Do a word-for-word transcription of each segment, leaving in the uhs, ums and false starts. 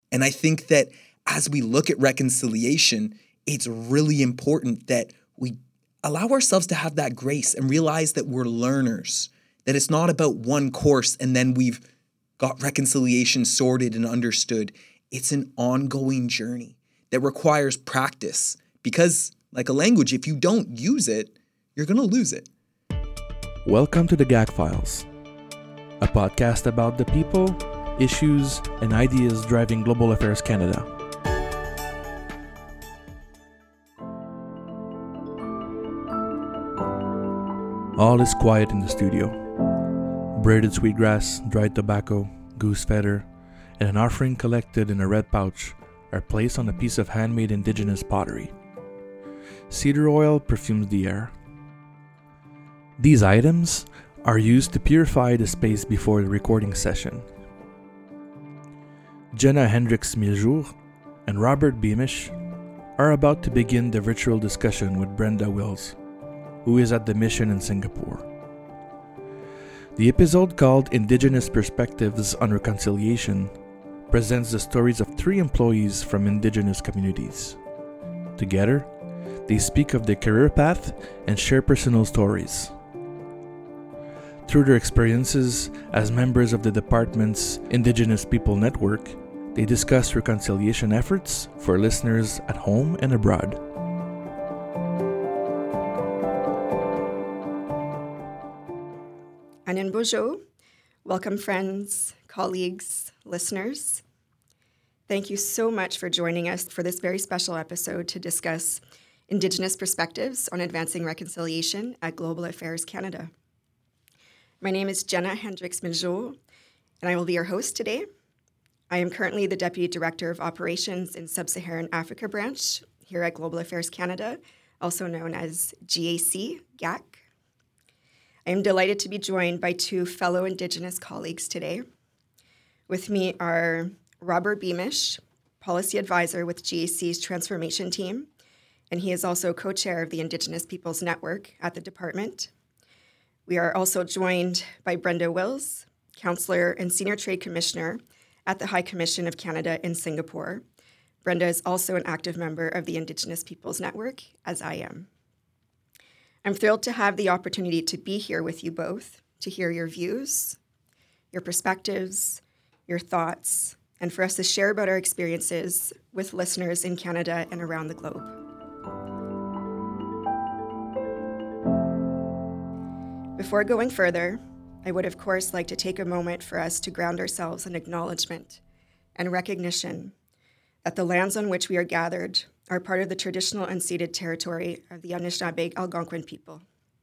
And I think that as we look at reconciliation, it's really important that we allow ourselves to have that grace and realize that we're learners, that it's not about one course and then we've got reconciliation sorted and understood. It's an ongoing journey that requires practice because, like a language, if you don't use it, you're going to lose it. Welcome to the G A C Files, a podcast about the people, issues, and ideas driving Global Affairs Canada. All is quiet in the studio. Braided sweetgrass, dried tobacco, goose feather, and an offering collected in a red pouch are placed on a piece of handmade indigenous pottery. Cedar oil perfumes the air. These items are used to purify the space before the recording session. Jenna Hendricks-Miljour and Robert Beamish are about to begin the virtual discussion with Brenda Wills, who is at the mission in Singapore. The episode called Indigenous Perspectives on Reconciliation presents the stories of three employees from Indigenous communities. Together, they speak of their career path and share personal stories. Through their experiences as members of the department's Indigenous People Network, they discuss reconciliation efforts for listeners at home and abroad. Anin Bojo, welcome friends, colleagues, listeners. Thank you so much for joining us for this very special episode to discuss Indigenous perspectives on advancing reconciliation at Global Affairs Canada. My name is Jenna Hendricks-Miljour, and I will be your host today. I am currently the Deputy Director of Operations in Sub-Saharan Africa branch here at Global Affairs Canada, also known as G A C, G A C. I am delighted to be joined by two fellow Indigenous colleagues today. With me are Robert Beamish, Policy Advisor with G A C's Transformation Team, and he is also co-chair of the Indigenous Peoples Network at the department. We are also joined by Brenda Wills, Councillor and Senior Trade Commissioner at the High Commission of Canada in Singapore. Brenda is also an active member of the Indigenous Peoples Network, as I am. I'm thrilled to have the opportunity to be here with you both, to hear your views, your perspectives, your thoughts, and for us to share about our experiences with listeners in Canada and around the globe. Before going further, I would of course like to take a moment for us to ground ourselves in acknowledgement and recognition that the lands on which we are gathered are part of the traditional unceded territory of the Anishinaabe Algonquin people.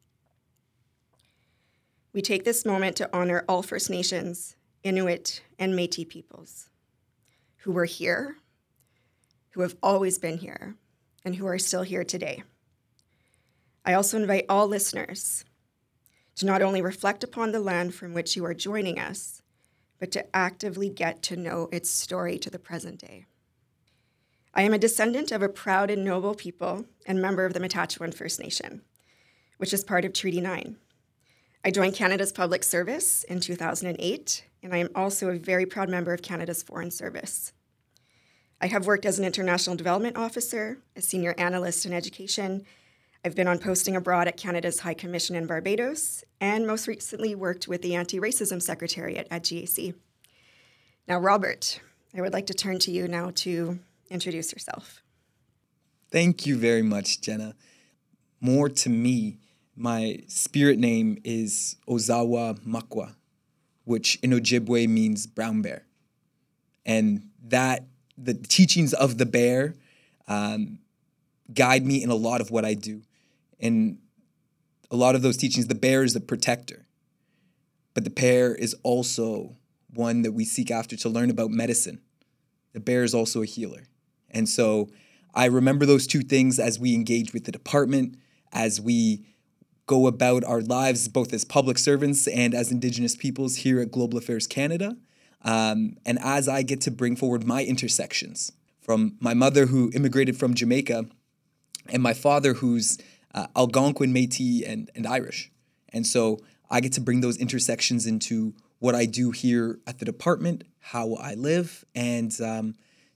We take this moment to honor all First Nations, Inuit, and Métis peoples who were here, who have always been here, and who are still here today. I also invite all listeners to not only reflect upon the land from which you are joining us, but to actively get to know its story to the present day. I am a descendant of a proud and noble people and member of the Matachewan First Nation, which is part of Treaty nine. I joined Canada's Public Service in two thousand eight, and I am also a very proud member of Canada's Foreign Service. I have worked as an international development officer, a senior analyst in education. I've been on posting abroad at Canada's High Commission in Barbados, and most recently worked with the Anti-Racism Secretariat at G A C. Now, Robert, I would like to turn to you now to introduce yourself. Thank you very much, Jenna. More to me, my spirit name is Ozawa Makwa, which in Ojibwe means brown bear. And that, the teachings of the bear um, guide me in a lot of what I do. And a lot of those teachings, the bear is the protector, but the bear is also one that we seek after to learn about medicine. The bear is also a healer. And so I remember those two things as we engage with the department, as we go about our lives, both as public servants and as Indigenous peoples here at Global Affairs Canada. Um, and as I get to bring forward my intersections from my mother who immigrated from Jamaica and my father who's uh, Algonquin, Métis, and, and Irish. And so I get to bring those intersections into what I do here at the department, how I live, and um,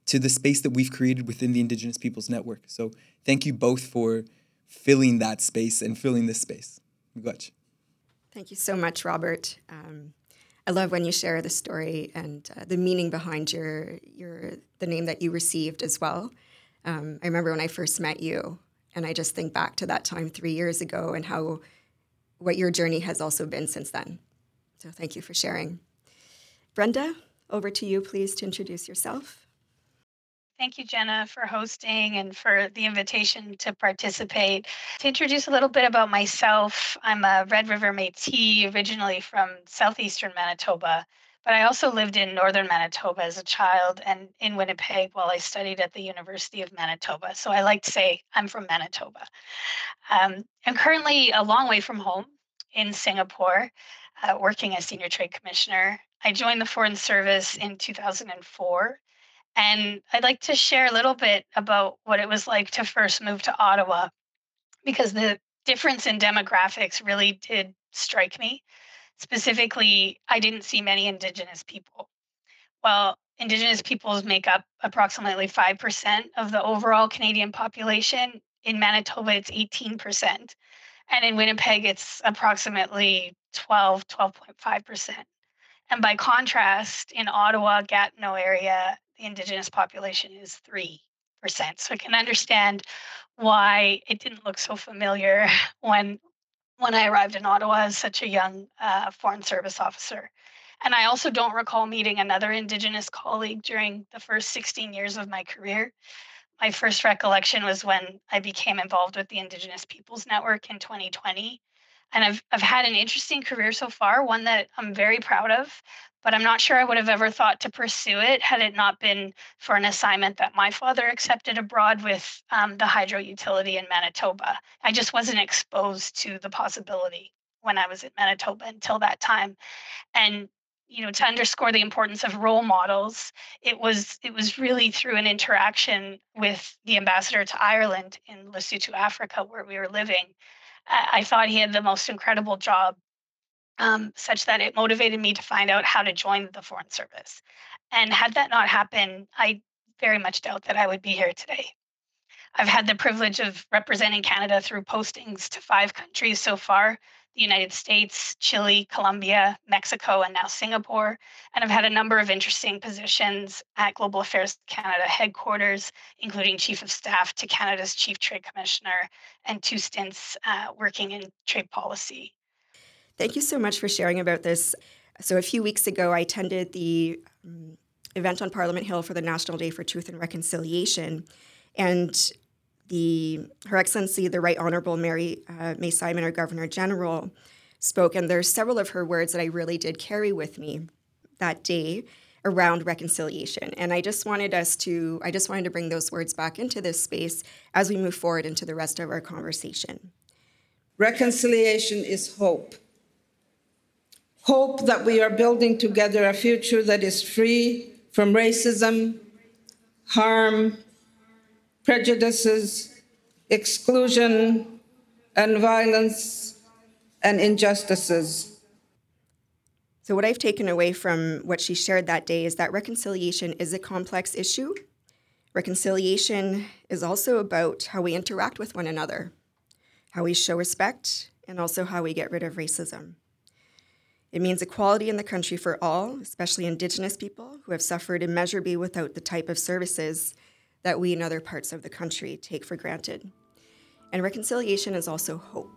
to the space that we've created within the Indigenous Peoples Network. So thank you both for filling that space and filling this space. Miigwech. Thank you so much, Robert. Um, I love when you share the story and uh, the meaning behind your your the name that you received as well. Um, I remember when I first met you, and I just think back to that time three years ago and how what your journey has also been since then. So thank you for sharing. Brenda, over to you, please, to introduce yourself. Thank you, Jenna, for hosting and for the invitation to participate. To introduce a little bit about myself, I'm a Red River Métis, originally from southeastern Manitoba, but I also lived in northern Manitoba as a child and in Winnipeg while I studied at the University of Manitoba. So I like to say I'm from Manitoba. Um, I'm currently a long way from home in Singapore, uh, working as Senior Trade Commissioner. I joined the Foreign Service in two thousand four. And I'd like to share a little bit about what it was like to first move to Ottawa, because the difference in demographics really did strike me. Specifically, I didn't see many Indigenous people. Well, Indigenous peoples make up approximately five percent of the overall Canadian population. In Manitoba, it's eighteen percent. And in Winnipeg, it's approximately twelve, twelve point five percent. And by contrast, in Ottawa, Gatineau area, the Indigenous population is three percent. So I can understand why it didn't look so familiar when when I arrived in Ottawa as such a young uh, Foreign Service officer. And I also don't recall meeting another Indigenous colleague during the first sixteen years of my career. My first recollection was when I became involved with the Indigenous Peoples Network in twenty twenty. And I've I've had an interesting career so far, one that I'm very proud of, but I'm not sure I would have ever thought to pursue it had it not been for an assignment that my father accepted abroad with um, the hydro utility in Manitoba. I just wasn't exposed to the possibility when I was in Manitoba until that time. And you know, to underscore the importance of role models, it was it was really through an interaction with the ambassador to Ireland in Lesotho, Africa, where we were living. I thought he had the most incredible job, um, such that it motivated me to find out how to join the Foreign Service. And had that not happened, I very much doubt that I would be here today. I've had the privilege of representing Canada through postings to five countries so far: the United States, Chile, Colombia, Mexico, and now Singapore. And I've had a number of interesting positions at Global Affairs Canada headquarters, including Chief of Staff to Canada's Chief Trade Commissioner, and two stints uh, working in trade policy. Thank you so much for sharing about this. So a few weeks ago, I attended the um, event on Parliament Hill for the National Day for Truth and Reconciliation. And the Her Excellency, the Right Honourable Mary uh, May Simon, our Governor General, spoke, and there's several of her words that I really did carry with me that day around reconciliation. And I just wanted us to, I just wanted to bring those words back into this space as we move forward into the rest of our conversation. Reconciliation is hope. Hope that we are building together a future that is free from racism, harm, prejudices, exclusion, and violence and injustices. So what I've taken away from what she shared that day is that reconciliation is a complex issue. Reconciliation is also about how we interact with one another, how we show respect, and also how we get rid of racism. It means equality in the country for all, especially Indigenous people who have suffered immeasurably without the type of services that we in other parts of the country take for granted. And reconciliation is also hope.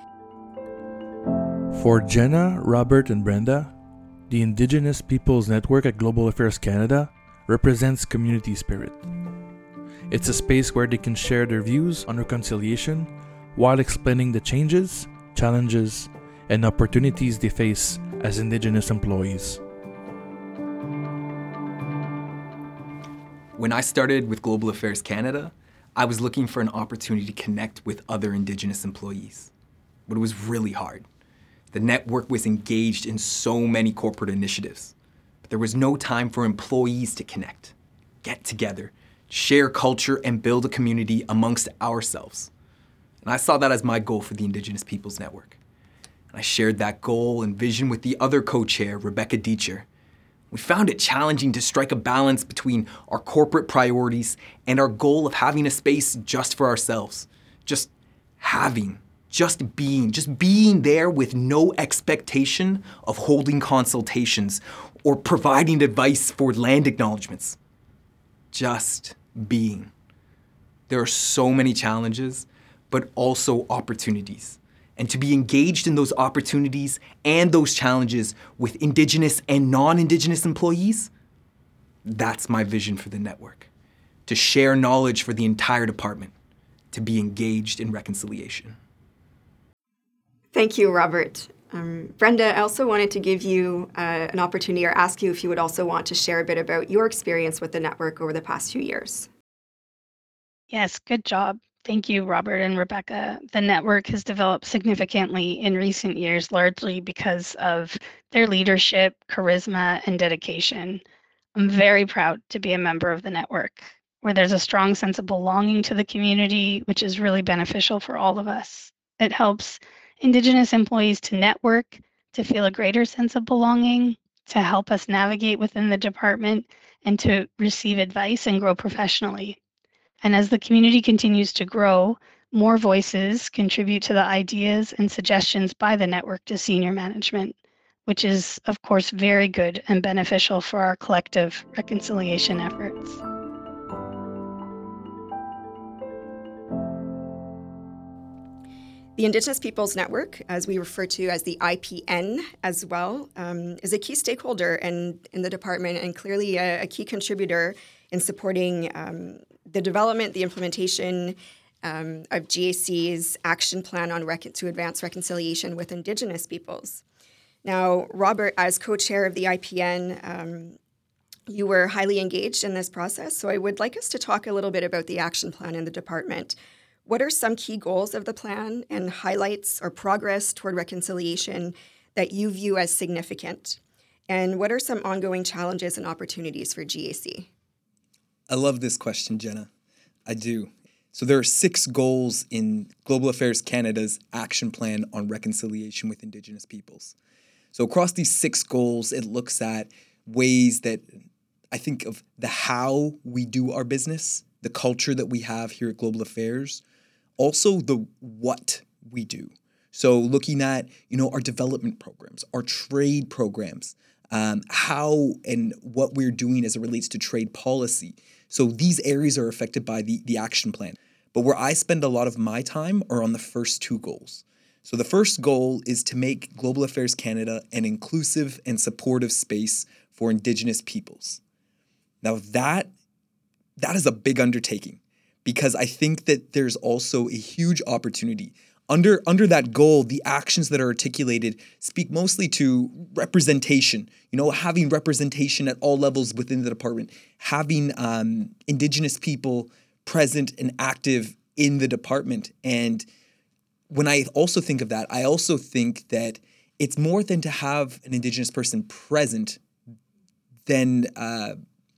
For Jenna, Robert, and Brenda, the Indigenous Peoples Network at Global Affairs Canada represents community spirit. It's a space where they can share their views on reconciliation while explaining the changes, challenges, and opportunities they face as Indigenous employees. When I started with Global Affairs Canada, I was looking for an opportunity to connect with other Indigenous employees. But it was really hard. The network was engaged in so many corporate initiatives. But there was no time for employees to connect, get together, share culture, and build a community amongst ourselves. And I saw that as my goal for the Indigenous Peoples Network. And I shared that goal and vision with the other co-chair, Rebecca Deacher. We found it challenging to strike a balance between our corporate priorities and our goal of having a space just for ourselves. Just having, just being, just being there with no expectation of holding consultations or providing advice for land acknowledgements. Just being. There are so many challenges, but also opportunities. And to be engaged in those opportunities and those challenges with Indigenous and non-Indigenous employees, that's my vision for the network. To share knowledge for the entire department, to be engaged in reconciliation. Thank you, Robert. Um, Brenda, I also wanted to give you uh, an opportunity or ask you if you would also want to share a bit about your experience with the network over the past few years. Yes, good job. Thank you, Robert and Rebecca. The network has developed significantly in recent years, largely because of their leadership, charisma, and dedication. I'm very proud to be a member of the network, where there's a strong sense of belonging to the community, which is really beneficial for all of us. It helps Indigenous employees to network, to feel a greater sense of belonging, to help us navigate within the department, and to receive advice and grow professionally. And as the community continues to grow, more voices contribute to the ideas and suggestions by the network to senior management, which is, of course, very good and beneficial for our collective reconciliation efforts. The Indigenous Peoples Network, as we refer to as the I P N as well, um, is a key stakeholder in, in the department and clearly a, a key contributor in supporting um, the development, the implementation um, of G A C's action plan on rec- to advance reconciliation with Indigenous peoples. Now, Robert, as co-chair of the I P N, um, you were highly engaged in this process, so I would like us to talk a little bit about the action plan in the department. What are some key goals of the plan and highlights or progress toward reconciliation that you view as significant? And what are some ongoing challenges and opportunities for G A C? I love this question, Jenna. I do. So there are six goals in Global Affairs Canada's action plan on reconciliation with Indigenous peoples. So across these six goals, it looks at ways that I think of the how we do our business, the culture that we have here at Global Affairs, also the what we do. So looking at, you know, our development programs, our trade programs, um, how and what we're doing as it relates to trade policy. So these areas are affected by the, the action plan. But where I spend a lot of my time are on the first two goals. So the first goal is to make Global Affairs Canada an inclusive and supportive space for Indigenous peoples. Now that, that is a big undertaking because I think that there's also a huge opportunity. Under, under that goal, the actions that are articulated speak mostly to representation, you know, having representation at all levels within the department, having um, Indigenous people present and active in the department. And when I also think of that, I also think that it's more than to have an Indigenous person present than uh,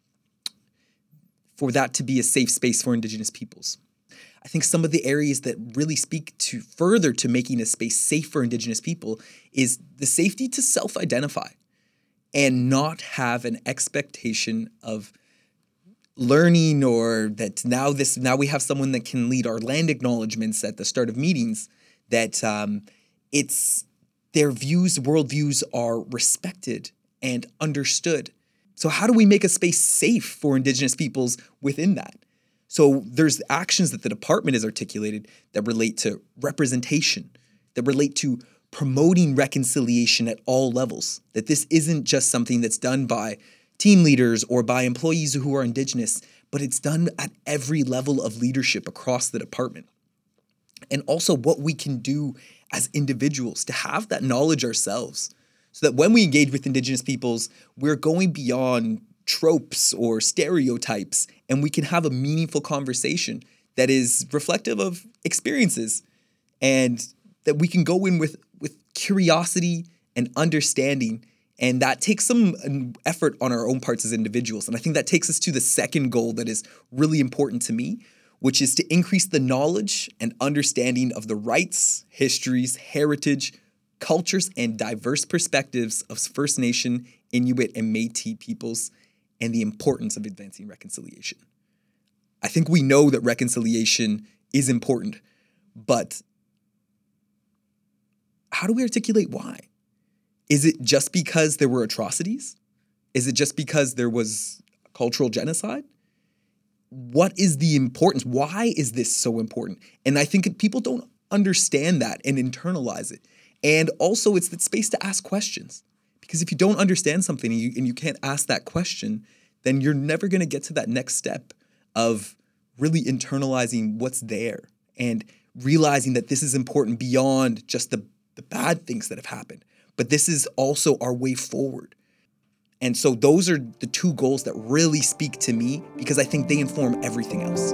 for that to be a safe space for Indigenous peoples. I think some of the areas that really speak to further to making a space safe for Indigenous people is the safety to self-identify and not have an expectation of learning or that now this now we have someone that can lead our land acknowledgements at the start of meetings, that um, it's their views, worldviews are respected and understood. So how do we make a space safe for Indigenous peoples within that? So there's actions that the department has articulated that relate to representation, that relate to promoting reconciliation at all levels, that this isn't just something that's done by team leaders or by employees who are Indigenous, but it's done at every level of leadership across the department. And also what we can do as individuals to have that knowledge ourselves so that when we engage with Indigenous peoples, we're going beyond tropes or stereotypes, and we can have a meaningful conversation that is reflective of experiences and that we can go in with, with curiosity and understanding. And that takes some effort on our own parts as individuals. And I think that takes us to the second goal that is really important to me, which is to increase the knowledge and understanding of the rights, histories, heritage, cultures, and diverse perspectives of First Nation, Inuit, and Métis peoples, and the importance of advancing reconciliation. I think we know that reconciliation is important, but how do we articulate why? Is it just because there were atrocities? Is it just because there was cultural genocide? What is the importance? Why is this so important? And I think people don't understand that and internalize it. And also it's the space to ask questions. Because if you don't understand something and you, and you can't ask that question, then you're never going to get to that next step of really internalizing what's there and realizing that this is important beyond just the, the bad things that have happened. But this is also our way forward. And so those are the two goals that really speak to me because I think they inform everything else.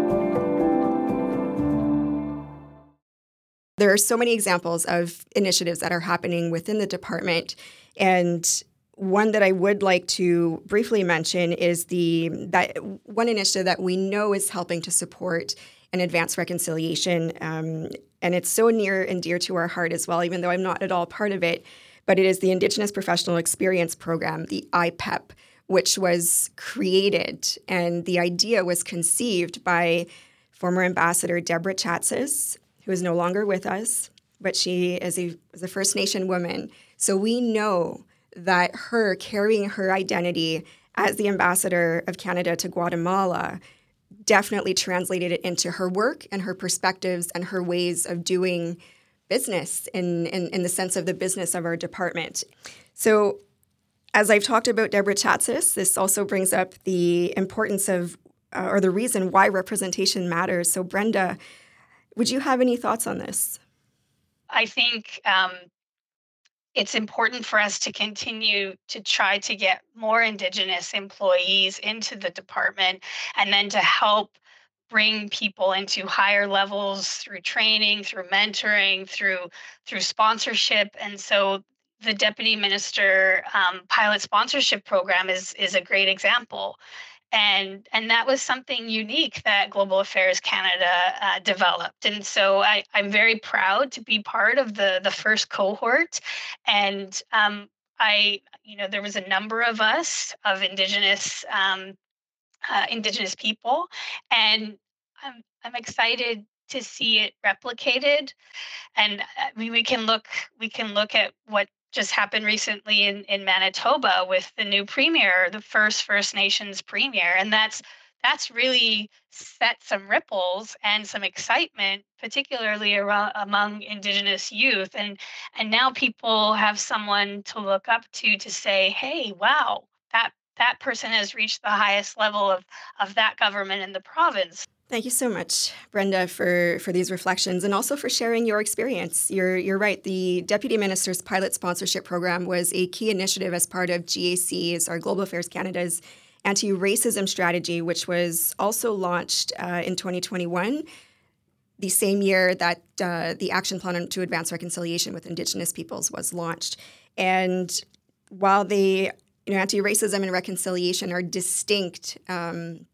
There are so many examples of initiatives that are happening within the department. And one that I would like to briefly mention is the that one initiative that we know is helping to support and advance reconciliation. Um, and it's so near and dear to our heart as well, even though I'm not at all part of it. But it is the Indigenous Professional Experience Program, the I P E P, which was created and the idea was conceived by former Ambassador Deborah Chatzis, who is no longer with us, but she is a, is a First Nation woman. So we know that her carrying her identity as the Ambassador of Canada to Guatemala definitely translated it into her work and her perspectives and her ways of doing business in, in, in the sense of the business of our department. So as I've talked about Deborah Chatzis, this also brings up the importance of, uh, or the reason why representation matters. So Brenda, would you have any thoughts on this? I think um, it's important for us to continue to try to get more Indigenous employees into the department and then to help bring people into higher levels through training, through mentoring, through through sponsorship. And so the Deputy Minister um, Pilot Sponsorship Program is is a great example. And and that was something unique that Global Affairs Canada uh, developed. And so I, I'm very proud to be part of the, the first cohort. And um, I, you know, there was a number of us, of Indigenous um, uh, Indigenous people, and I'm I'm excited to see it replicated. And uh, we, we can look we can look at what just happened recently in, in Manitoba with the new premier, the first First Nations premier, and that's that's really set some ripples and some excitement, particularly around, among Indigenous youth. And and now people have someone to look up to to say, hey, wow, that that person has reached the highest level of, of that government in the province. Thank you so much, Brenda, for, for these reflections and also for sharing your experience. You're, you're right. The Deputy Minister's Pilot Sponsorship Program was a key initiative as part of G A C's, our Global Affairs Canada's anti-racism strategy, which was also launched uh, in twenty twenty-one, the same year that uh, the Action Plan to Advance Reconciliation with Indigenous Peoples was launched. And while they, you know, anti-racism and reconciliation are distinct um,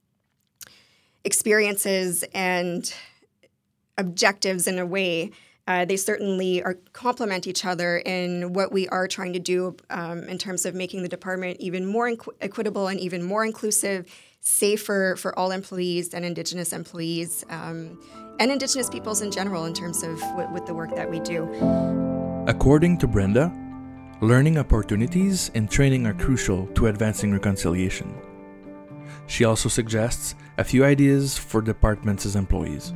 experiences and objectives in a way, uh, they certainly are complement each other in what we are trying to do um, in terms of making the department even more equ- equitable and even more inclusive, safer for all employees and Indigenous employees um, and Indigenous peoples in general in terms of w- with the work that we do. According to Brenda, learning opportunities and training are crucial to advancing reconciliation. She also suggests a few ideas for departments' employees.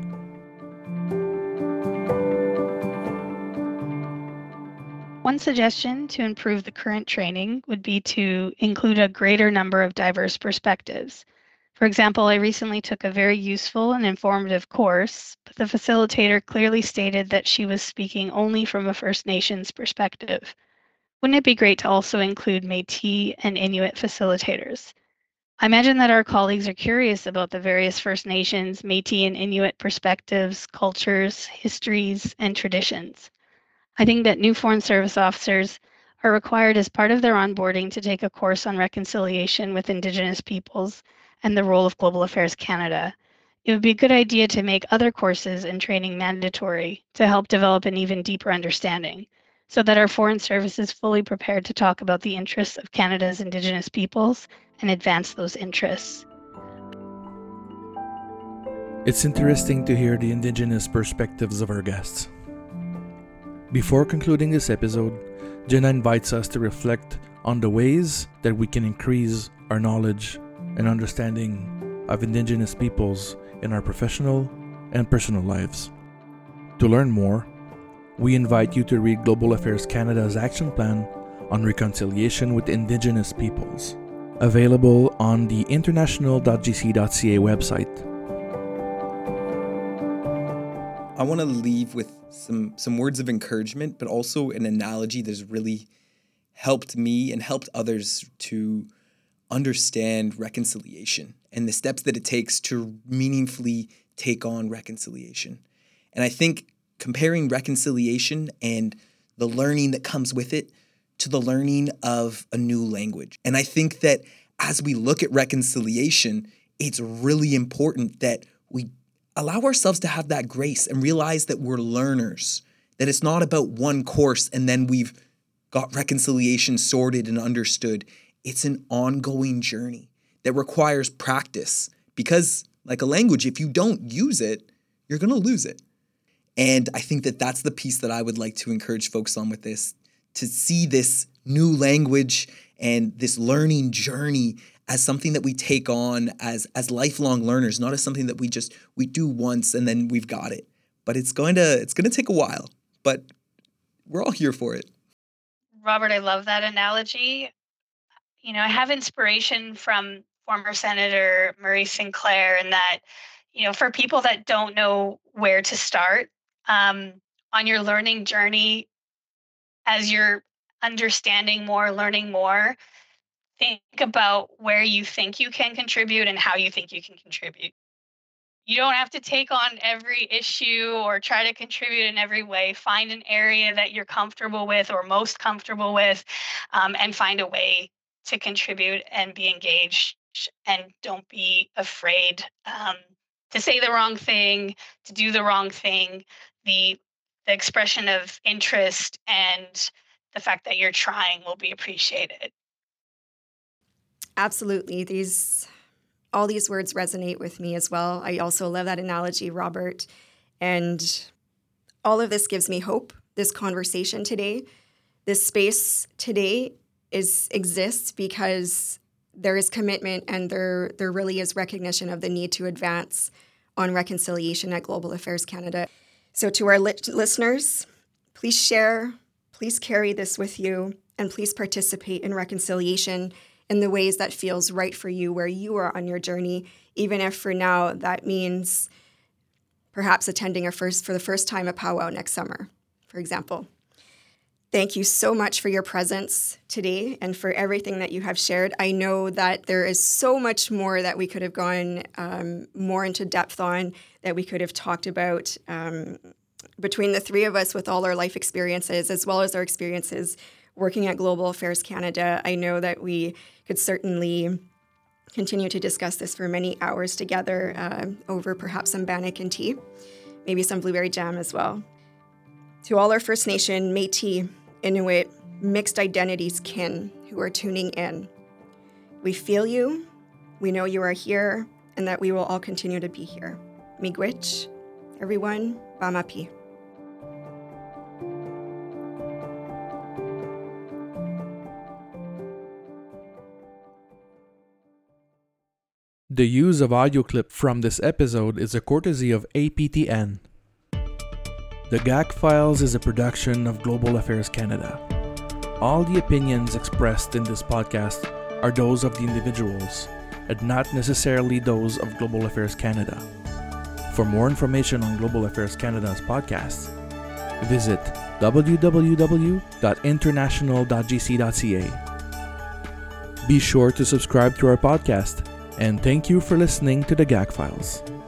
One suggestion to improve the current training would be to include a greater number of diverse perspectives. For example, I recently took a very useful and informative course, but the facilitator clearly stated that she was speaking only from a First Nations perspective. Wouldn't it be great to also include Métis and Inuit facilitators? I imagine that our colleagues are curious about the various First Nations, Métis, and Inuit perspectives, cultures, histories, and traditions. I think that new Foreign Service officers are required as part of their onboarding to take a course on reconciliation with Indigenous peoples and the role of Global Affairs Canada. It would be a good idea to make other courses and training mandatory to help develop an even deeper understanding. so that our foreign service is fully prepared to talk about the interests of Canada's Indigenous peoples and advance those interests. It's interesting to hear the Indigenous perspectives of our guests. Before concluding this episode, Jenna invites us to reflect on the ways that we can increase our knowledge and understanding of Indigenous peoples in our professional and personal lives. To learn more, we invite you to read Global Affairs Canada's action plan on reconciliation with Indigenous peoples, available on the international dot g c dot c a website. I want to leave with some some words of encouragement, but also an analogy that's really helped me and helped others to understand reconciliation and the steps that it takes to meaningfully take on reconciliation. And I think comparing reconciliation and the learning that comes with it to the learning of a new language. And I think that as we look at reconciliation, it's really important that we allow ourselves to have that grace and realize that we're learners, that it's not about one course and then we've got reconciliation sorted and understood. It's an ongoing journey that requires practice because, like a language, if you don't use it, you're going to lose it. And I think that that's the piece that I would like to encourage folks on with this, to see this new language and this learning journey as something that we take on as as lifelong learners, not as something that we just we do once and then we've got it. But it's going to it's going to take a while, but we're all here for it. Robert, I love that analogy. You know, I have inspiration from former Senator Murray Sinclair in that, you know, for people that don't know where to start um, on your learning journey, as you're understanding more, learning more, think about where you think you can contribute and how you think you can contribute. You don't have to take on every issue or try to contribute in every way. Find an area that you're comfortable with or most comfortable with, um, and find a way to contribute and be engaged. And don't be afraid um, to say the wrong thing, to do the wrong thing. The, the expression of interest and the fact that you're trying will be appreciated. Absolutely. These all these words resonate with me as well. I also love that analogy, Robert. And all of this gives me hope. This conversation today, this space today is exists because there is commitment and there there really is recognition of the need to advance on reconciliation at Global Affairs Canada. So to our li- listeners, please share, please carry this with you, and please participate in reconciliation in the ways that feels right for you, where you are on your journey, even if for now that means perhaps attending a first for the first time a powwow next summer, for example. Thank you so much for your presence today and for everything that you have shared. I know that there is so much more that we could have gone um, more into depth on, that we could have talked about um, between the three of us with all our life experiences, as well as our experiences working at Global Affairs Canada. I know that we could certainly continue to discuss this for many hours together uh, over perhaps some bannock and tea, maybe some blueberry jam as well. To all our First Nation, Métis, Inuit, mixed identities kin who are tuning in, we feel you, we know you are here, and that we will all continue to be here. Miigwech, everyone, Bamapi. The use of audio clip from this episode is a courtesy of A P T N. The G A C Files is a production of Global Affairs Canada. All the opinions expressed in this podcast are those of the individuals and not necessarily those of Global Affairs Canada. For more information on Global Affairs Canada's podcasts, visit w w w dot international dot g c dot c a. Be sure to subscribe to our podcast, and thank you for listening to the G A C Files.